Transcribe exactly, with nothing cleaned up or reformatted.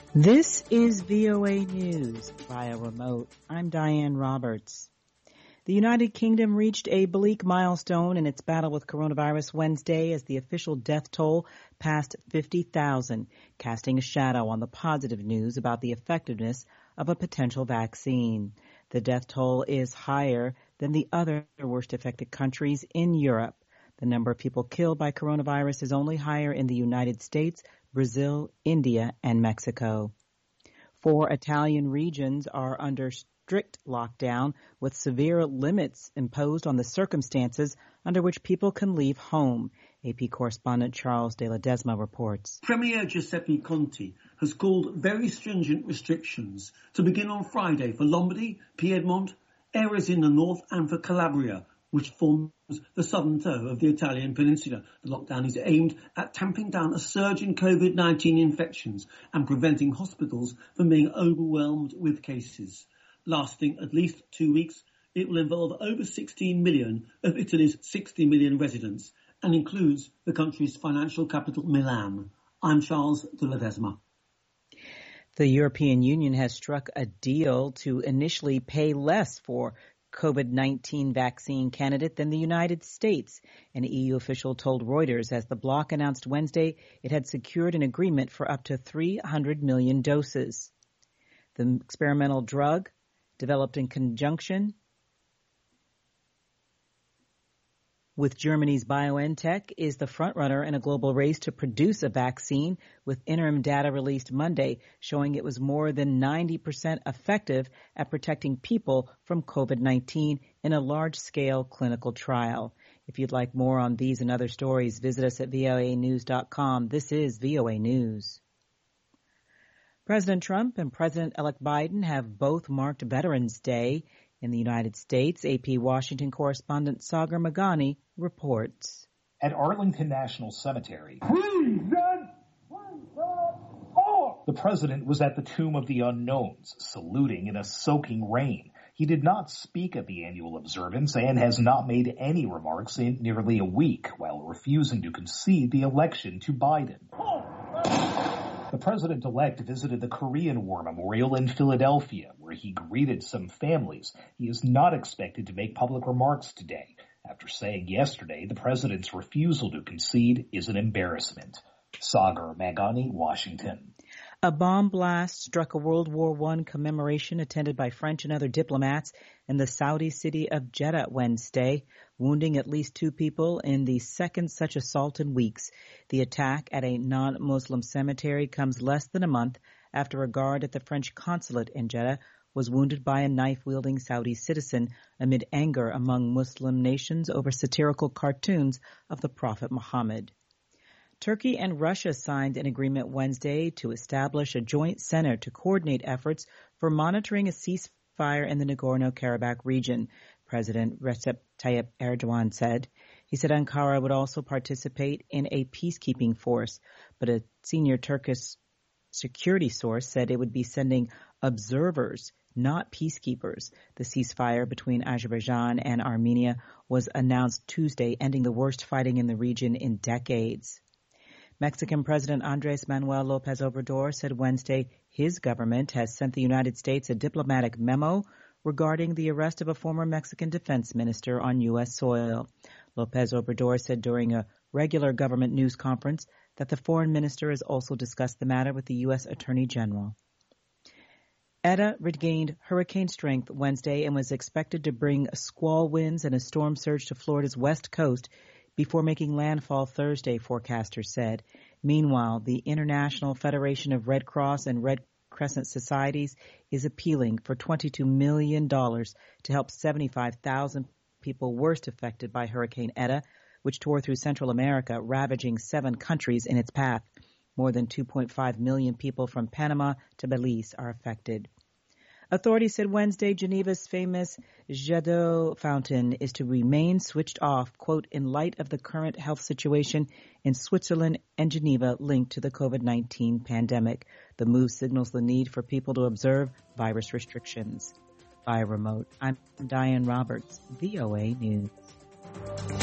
This is V O A News via remote. I'm Diane Roberts. The United Kingdom reached a bleak milestone in its battle with coronavirus Wednesday as the official death toll passed fifty thousand, casting a shadow on the positive news about the effectiveness of a potential vaccine. The death toll is higher than the other worst affected countries in Europe. The number of people killed by coronavirus is only higher in the United States, Brazil, India, and Mexico. Four Italian regions are under strict lockdown with severe limits imposed on the circumstances under which people can leave home. A P correspondent Charles de Ledesma reports. Premier Giuseppe Conte has called very stringent restrictions to begin on Friday for Lombardy, Piedmont, areas in the north and for Calabria, which forms the southern toe of the Italian peninsula. The lockdown is aimed at tamping down a surge in COVID nineteen infections and preventing hospitals from being overwhelmed with cases. Lasting at least two weeks, it will involve over sixteen million of Italy's sixty million residents and includes the country's financial capital, Milan. I'm Charles de Ledesma. The European Union has struck a deal to initially pay less for COVID nineteen vaccine candidate than the United States. An E U official told Reuters as the bloc announced Wednesday it had secured an agreement for up to three hundred million doses. The experimental drug, developed in conjunction with Germany's BioNTech, is the frontrunner in a global race to produce a vaccine, with interim data released Monday showing it was more than ninety percent effective at protecting people from COVID nineteen in a large-scale clinical trial. If you'd like more on these and other stories, visit us at V O A news dot com. This is V O A News. President Trump and President-elect Biden have both marked Veterans Day in the United States. A P Washington correspondent Sagar Meghani reports. At Arlington National Cemetery, the president was at the Tomb of the Unknowns, saluting in a soaking rain. He did not speak at the annual observance and has not made any remarks in nearly a week, while refusing to concede the election to Biden. The president-elect visited the Korean War Memorial in Philadelphia, where he greeted some families. He is not expected to make public remarks today, after saying yesterday the president's refusal to concede is an embarrassment. Sagar Meghani, Washington. A bomb blast struck a World War One commemoration attended by French and other diplomats in the Saudi city of Jeddah Wednesday, wounding at least two people in the second such assault in weeks. The attack at a non-Muslim cemetery comes less than a month after a guard at the French consulate in Jeddah was wounded by a knife-wielding Saudi citizen amid anger among Muslim nations over satirical cartoons of the Prophet Muhammad. Turkey and Russia signed an agreement Wednesday to establish a joint center to coordinate efforts for monitoring a ceasefire in the Nagorno-Karabakh region, President Recep Tayyip Erdogan said. He said Ankara would also participate in a peacekeeping force, but a senior Turkish security source said it would be sending observers, not peacekeepers. The ceasefire between Azerbaijan and Armenia was announced Tuesday, ending the worst fighting in the region in decades. Mexican President Andres Manuel Lopez Obrador said Wednesday his government has sent the United States a diplomatic memo regarding the arrest of a former Mexican defense minister on U S soil. Lopez Obrador said during a regular government news conference that the foreign minister has also discussed the matter with the U S Attorney General. Eta regained hurricane strength Wednesday and was expected to bring squall winds and a storm surge to Florida's west coast before making landfall Thursday, forecasters said. Meanwhile, the International Federation of Red Cross and Red Crescent Societies is appealing for twenty-two million dollars to help seventy-five thousand people worst affected by Hurricane Eta, which tore through Central America, ravaging seven countries in its path. More than two point five million people from Panama to Belize are affected. Authorities said Wednesday Geneva's famous Jadot fountain is to remain switched off, quote, in light of the current health situation in Switzerland and Geneva linked to the COVID nineteen pandemic. The move signals the need for people to observe virus restrictions. Via remote, I'm Diane Roberts, V O A News.